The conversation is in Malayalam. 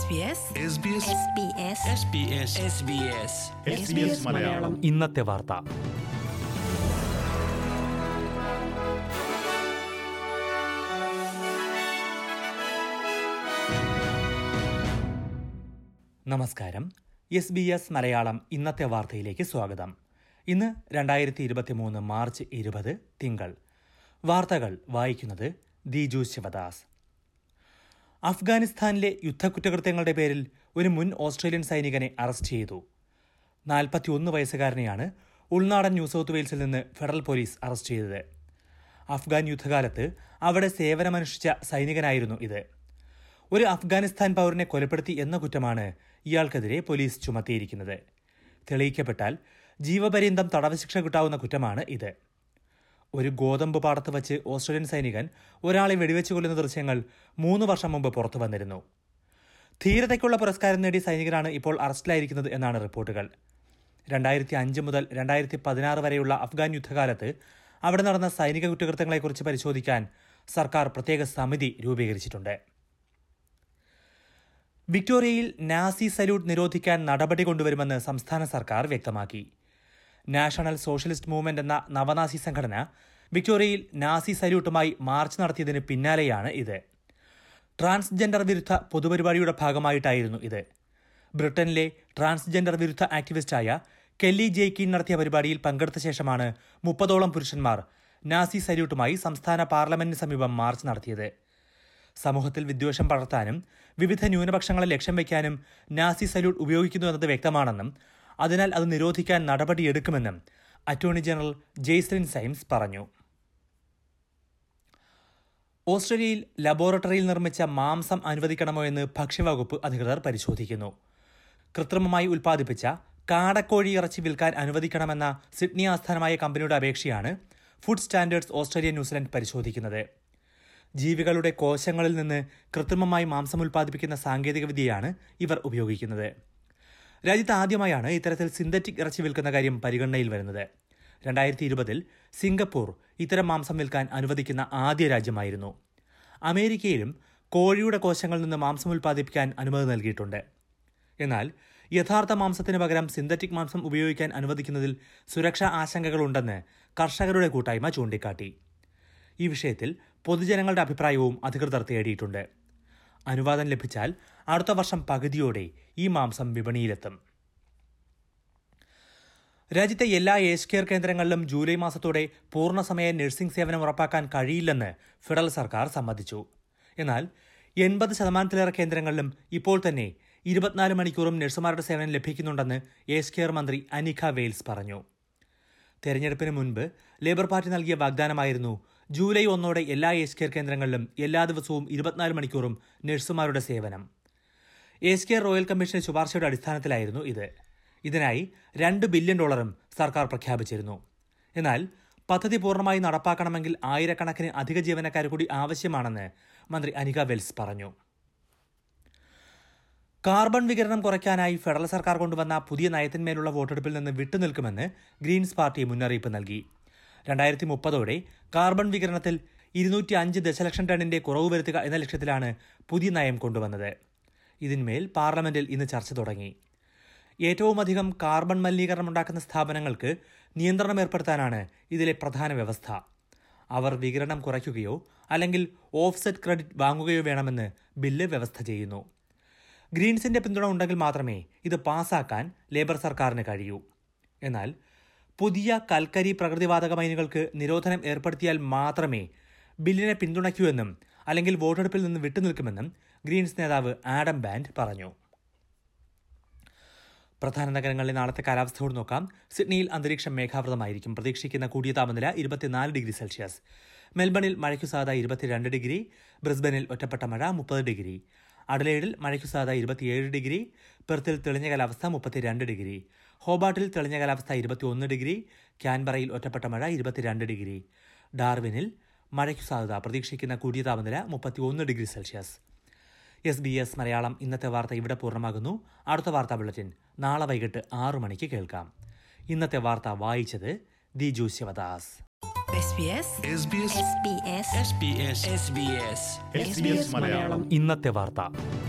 മലയാളം ഇന്നത്തെ വാർത്ത. നമസ്കാരം. SBS മലയാളം ഇന്നത്തെ വാർത്തയിലേക്ക് സ്വാഗതം. ഇന്ന് 2023 മാർച്ച് 20 തിങ്കൾ. വാർത്തകൾ വായിക്കുന്നത് ദിജു ശിവദാസ്. അഫ്ഗാനിസ്ഥാനിലെ യുദ്ധക്കുറ്റകൃത്യങ്ങളുടെ പേരിൽ ഒരു മുൻ ഓസ്ട്രേലിയൻ സൈനികനെ അറസ്റ്റ് ചെയ്തു. 41 വയസ്സുകാരനെയാണ് ഉൾനാടൻ ന്യൂ സൗത്ത് വെയിൽസിൽ നിന്ന് ഫെഡറൽ പോലീസ് അറസ്റ്റ് ചെയ്തത്. അഫ്ഗാൻ യുദ്ധകാലത്ത് അവിടെ സേവനമനുഷ്ഠിച്ച സൈനികനായിരുന്നു ഇത്. ഒരു അഫ്ഗാനിസ്ഥാൻ പൗരനെ കൊലപ്പെടുത്തി എന്ന കുറ്റമാണ് ഇയാൾക്കെതിരെ പോലീസ് ചുമത്തിയിരിക്കുന്നത്. തെളിയിക്കപ്പെട്ടാൽ ജീവപര്യന്തം തടവ് ശിക്ഷ കിട്ടാവുന്ന കുറ്റമാണ് ഇത്. ഒരു ഗോതമ്പ് പാടത്ത് വച്ച് ഓസ്ട്രേലിയൻ സൈനികൻ ഒരാളെ വെടിവെച്ച് കൊല്ലുന്ന ദൃശ്യങ്ങൾ 3 വർഷം മുമ്പ് പുറത്തു വന്നിരുന്നു. ധീരതയ്ക്കുള്ള പുരസ്കാരം നേടിയ സൈനികനാണ് ഇപ്പോൾ അറസ്റ്റിലായിരിക്കുന്നത് എന്നാണ് റിപ്പോർട്ടുകൾ. 2005 മുതൽ 2016 വരെയുള്ള അഫ്ഗാൻ യുദ്ധകാലത്ത് അവിടെ നടന്ന സൈനിക കുറ്റകൃത്യങ്ങളെക്കുറിച്ച് പരിശോധിക്കാൻ സർക്കാർ പ്രത്യേക സമിതി രൂപീകരിച്ചിട്ടുണ്ട്. വിക്ടോറിയയിൽ നാസി സല്യൂട്ട് നിരോധിക്കാൻ നടപടി കൊണ്ടുവരുമെന്ന് സംസ്ഥാന സർക്കാർ വ്യക്തമാക്കി. നാഷണൽ സോഷ്യലിസ്റ്റ് മൂവ്മെന്റ് എന്ന നവനാസി സംഘടന വിക്ടോറിയയിൽ നാസി സല്യൂട്ടുമായി മാർച്ച് നടത്തിയതിന് പിന്നാലെയാണ് ഇത്. ട്രാൻസ്ജെൻഡർ വിരുദ്ധ പൊതുപരിപാടിയുടെ ഭാഗമായിട്ടായിരുന്നു ഇത്. ബ്രിട്ടനിലെ ട്രാൻസ്ജെൻഡർ വിരുദ്ധ ആക്ടിവിസ്റ്റായ കെല്ലി ജെയ്ക്കീൻ നടത്തിയ പരിപാടിയിൽ പങ്കെടുത്ത ശേഷമാണ് 30ഓളം പുരുഷന്മാർ നാസി സല്യൂട്ടുമായി സംസ്ഥാന പാർലമെന്റിന് സമീപം മാർച്ച് നടത്തിയത്. സമൂഹത്തിൽ വിദ്വേഷം പടർത്താനും വിവിധ ന്യൂനപക്ഷങ്ങളെ ലക്ഷ്യം വയ്ക്കാനും നാസി സല്യൂട്ട് ഉപയോഗിക്കുന്നു എന്നത് വ്യക്തമാണെന്നും അതിനാൽ അത് നിരോധിക്കാൻ നടപടിയെടുക്കുമെന്നും അറ്റോർണി ജനറൽ ജെയ്സ്ലിൻ സൈംസ് പറഞ്ഞു. ഓസ്ട്രേലിയയിൽ ലബോറട്ടറിയിൽ നിർമ്മിച്ച മാംസം അനുവദിക്കണമോ എന്ന് ഭക്ഷ്യവകുപ്പ് അധികൃതർ പരിശോധിക്കുന്നു. കൃത്രിമമായി ഉൽപ്പാദിപ്പിച്ച കാടക്കോഴി ഇറച്ചി വിൽക്കാൻ അനുവദിക്കണമെന്ന സിഡ്നി ആസ്ഥാനമായ കമ്പനിയുടെ അപേക്ഷയാണ് ഫുഡ് സ്റ്റാൻഡേർഡ്സ് ഓസ്ട്രേലിയ ന്യൂസിലൻഡ് പരിശോധിക്കുന്നത്. ജീവികളുടെ കോശങ്ങളിൽ നിന്ന് കൃത്രിമമായി മാംസം ഉൽപ്പാദിപ്പിക്കുന്ന സാങ്കേതികവിദ്യയാണ് ഇവർ ഉപയോഗിക്കുന്നത്. രാജ്യത്ത് ആദ്യമായാണ് ഇത്തരത്തിൽ സിന്തറ്റിക് ഇറച്ചി വിൽക്കുന്ന കാര്യം പരിഗണനയിൽ വരുന്നത്. 2020 സിംഗപ്പൂർ ഇത്തരം മാംസം വിൽക്കാൻ അനുവദിക്കുന്ന ആദ്യ രാജ്യമായിരുന്നു. അമേരിക്കയിലും കോഴിയുടെ കോശങ്ങളിൽ നിന്ന് മാംസം ഉൽപ്പാദിപ്പിക്കാൻ അനുമതി നൽകിയിട്ടുണ്ട്. എന്നാൽ യഥാർത്ഥ മാംസത്തിന് പകരം സിന്തറ്റിക് മാംസം ഉപയോഗിക്കാൻ അനുവദിക്കുന്നതിൽ സുരക്ഷാ ആശങ്കകളുണ്ടെന്ന് കർഷകരുടെ കൂട്ടായ്മ ചൂണ്ടിക്കാട്ടി. ഈ വിഷയത്തിൽ പൊതുജനങ്ങളുടെ അഭിപ്രായവും അധികൃതർ തേടിയിട്ടുണ്ട്. അനുവാദം ലഭിച്ചാൽ അടുത്ത വർഷം പകുതിയോടെ ഈ മാംസം വിപണിയിലെത്തും. രാജ്യത്തെ എല്ലാ ഏജ് കെയർ കേന്ദ്രങ്ങളിലും ജൂലൈ മാസത്തോടെ പൂർണ്ണസമയ നഴ്സിംഗ് സേവനം ഉറപ്പാക്കാൻ കഴിയില്ലെന്ന് ഫെഡറൽ സർക്കാർ സമ്മതിച്ചു. എന്നാൽ 80% കേന്ദ്രങ്ങളിലും ഇപ്പോൾ തന്നെ 24 മണിക്കൂറും നഴ്സുമാരുടെ സേവനം ലഭിക്കുന്നുണ്ടെന്ന് ഏജ് കെയർ മന്ത്രി അനിക വെയിൽസ് പറഞ്ഞു. തെരഞ്ഞെടുപ്പിന് മുൻപ് ലേബർ പാർട്ടി നൽകിയ വാഗ്ദാനമായിരുന്നു ജൂലൈ 1 എല്ലാ ഏജ് കെയർ കേന്ദ്രങ്ങളിലും എല്ലാ ദിവസവും 24 മണിക്കൂറും നഴ്സുമാരുടെ സേവനം. ഏജ് കെയർ റോയൽ കമ്മീഷന്റെ ശുപാർശയുടെ അടിസ്ഥാനത്തിലായിരുന്നു ഇത്. ഇതിനായി $2 ബില്യൺ സർക്കാർ പ്രഖ്യാപിച്ചിരുന്നു. എന്നാൽ പദ്ധതി പൂർണ്ണമായി നടപ്പാക്കണമെങ്കിൽ ആയിരക്കണക്കിന് അധിക ജീവനക്കാർ കൂടി ആവശ്യമാണെന്ന് മന്ത്രി അനിക വെൽസ് പറഞ്ഞു. കാർബൺ വികിരണം കുറയ്ക്കാനായി ഫെഡറൽ സർക്കാർ കൊണ്ടുവന്ന പുതിയ നയത്തിന്മേലുള്ള വോട്ടെടുപ്പിൽ നിന്ന് വിട്ടുനിൽക്കുമെന്ന് ഗ്രീൻസ് പാർട്ടി മുന്നറിയിപ്പ് നൽകി. 2030 കാർബൺ വികിരണത്തിൽ 205 ദശലക്ഷം ടണ്ണിന്റെ കുറവ് വരുത്തുക എന്ന ലക്ഷ്യത്തിലാണ് പുതിയ നയം കൊണ്ടുവന്നത്. ഇതിന്മേൽ പാർലമെന്റിൽ ഇന്ന് ചർച്ച തുടങ്ങി. ഏറ്റവുമധികം കാർബൺ മലിനീകരണമുണ്ടാക്കുന്ന സ്ഥാപനങ്ങൾക്ക് നിയന്ത്രണം ഏർപ്പെടുത്താനാണ് ഇതിലെ പ്രധാന വ്യവസ്ഥ. അവർ വികിരണം കുറയ്ക്കുകയോ അല്ലെങ്കിൽ ഓഫ്സെറ്റ് ക്രെഡിറ്റ് വാങ്ങുകയോ വേണമെന്ന് ബില്ല് വ്യവസ്ഥ ചെയ്യുന്നു. ഗ്രീൻസിന്റെ പിന്തുണ ഉണ്ടെങ്കിൽ മാത്രമേ ഇത് പാസാക്കാൻ ലേബർ സർക്കാരിന് കഴിയൂ. എന്നാൽ പുതിയ കൽക്കരി പ്രകൃതിവാതക മൈനുകൾക്ക് നിരോധനം ഏർപ്പെടുത്തിയാൽ മാത്രമേ ബില്ലിനെ പിന്തുണയ്ക്കൂ എന്നും അല്ലെങ്കിൽ വോട്ടെടുപ്പിൽ നിന്ന് വിട്ടുനിൽക്കുമെന്നും ഗ്രീൻസ് നേതാവ് ആഡം ബാൻഡ് പറഞ്ഞു. പ്രധാന നഗരങ്ങളിലെ നാളത്തെ കാലാവസ്ഥയോട് നോക്കാം. സിഡ്നിയിൽ അന്തരീക്ഷം മേഘാവൃതമായിരിക്കും. പ്രതീക്ഷിക്കുന്ന കൂടിയ താപനില 24 ഡിഗ്രി സെൽഷ്യസ്. മെൽബണിൽ മഴയ്ക്കു സാധ്യത 22 ഡിഗ്രി. ബ്രിസ്ബനിൽ ഒറ്റപ്പെട്ട മഴ 30 ഡിഗ്രി. അഡലേഡിൽ മഴയ്ക്കു സാധ്യത 27 ഡിഗ്രി. പെർത്തിൽ തെളിഞ്ഞ കാലാവസ്ഥ 32 ഡിഗ്രി. ഹോബാട്ടിൽ തെളിഞ്ഞ കാലാവസ്ഥ 21 ഡിഗ്രി. ക്യാൻബറയിൽ ഒറ്റപ്പെട്ട മഴ 22 ഡിഗ്രി. ഡാർവിനിൽ മഴയ്ക്കു സാധ്യത. പ്രതീക്ഷിക്കുന്ന കൂടിയ താപനില 31 ഡിഗ്രി സെൽഷ്യസ്. SBS മലയാളം ഇന്നത്തെ വാർത്ത ഇവിടെ പൂർണ്ണമാകുന്നു. അടുത്ത വാർത്താ ബുള്ളറ്റിൻ നാളെ വൈകിട്ട് 6 മണിക്ക് കേൾക്കാം. ഇന്നത്തെ വാർത്ത വായിച്ചത് ദിജു ശിവദാസ്. SBS ഇന്നത്തെ വാർത്ത.